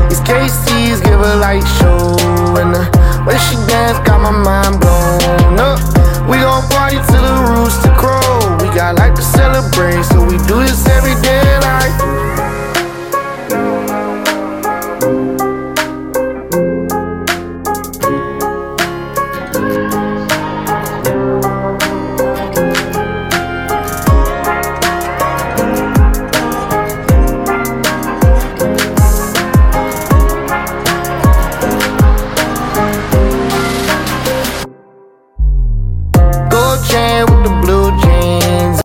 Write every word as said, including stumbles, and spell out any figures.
These K Cs give a light show, and the way she dance got my mind blown up. We gon' party till the rooster crow. We got life to celebrate, so we do this every day like